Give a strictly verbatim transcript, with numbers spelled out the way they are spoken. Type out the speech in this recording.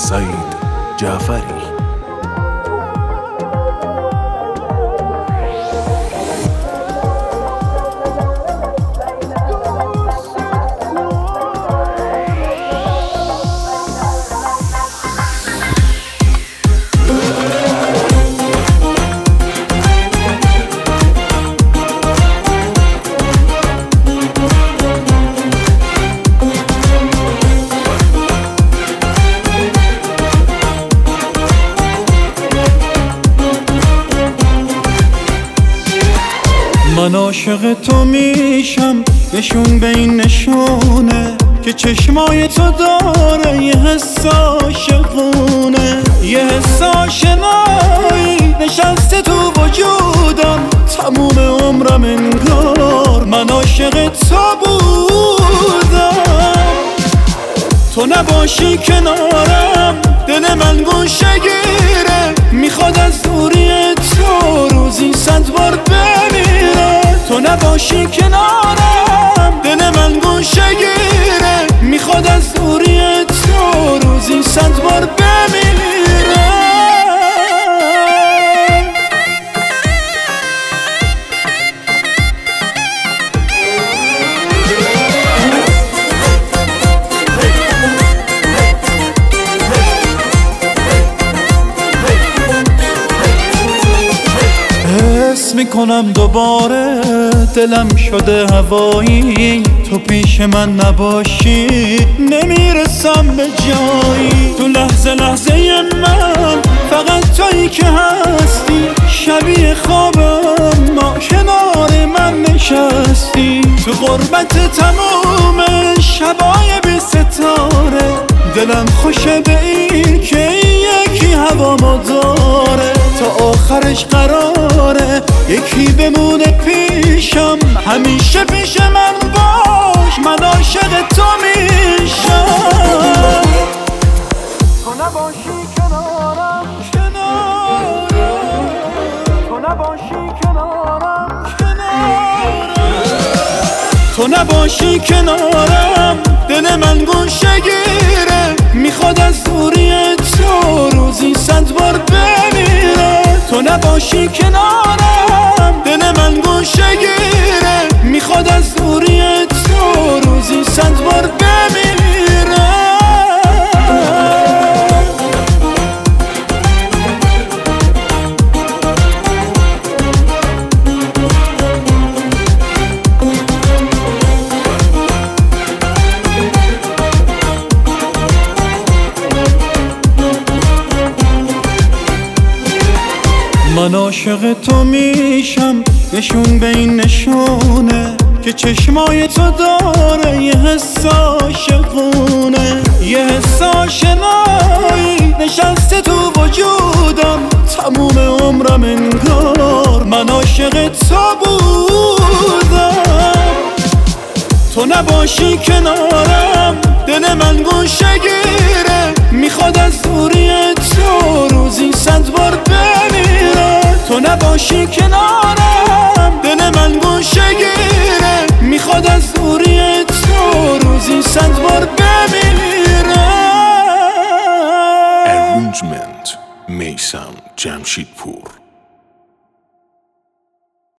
سعید جعفری. من عاشق تو میشم، نشون به این نشونه که چشمای تو داره یه حس عاشقونه، یه حس آشنایی نشسته تو وجودم تموم عمرم انگار من عاشق تو بودم. تو نباشی کنارم دل من گوشه گیره، میخواد از دوری تو روزی صد بار بمیره. تو نباشی کنارم دل من گوشه گیره، میخواد از دوری تو روزی صد بار بمیره. حس میکنم دوباره دلم شده هوایی، تو پیش من نباشی نمیرسم به جایی. تو لحظه لحظه من فقط تویی که هستی، شبیه خوابم ما کنار من نشستی. تو غربت تموم شبای بی ستاره، دلم خوشه به این که یکی هوامو داره. تا آخرش قراره یکی بمونه پیشم، همیشه پیش من باش، من عاشق تو میشم. تو نباشی کنارم کنارم، تو نباشی کنارم کنارم، تو نباشی کنارم دل من گوشه گیره، میخواد از دوری تو روزی صد بار بمیره. تو نباشی کنارم دل من گوشه گیره، میخواد از دوری تو روزی صد بار بمیره. من عاشق تو میشم، نشون به این نشونه که چشمای تو داره یه حس عاشقونه، یه حس آشنایی نشسته تو وجودم تموم عمرم انگار من عاشق تو بودم. تو نباشی کنارم دل من گوشه گیره، میخواد از دوری تو روزی صد بار بمیره. تو نباشی کنارم دل من